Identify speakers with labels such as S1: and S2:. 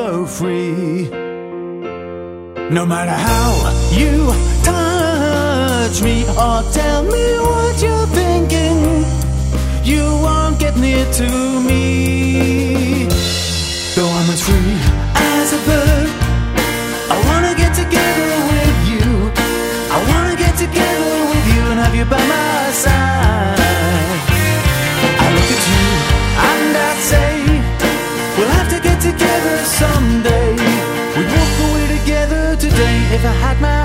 S1: so free. No matter how you touch me or tell me what you're thinking, you won't get near to me. Though I'm as free as a bird, I wanna get together with you. I wanna get together with you and have you by my side. I look at you and I'd say, we'll have to get together someday. We'd walk away together today if I had my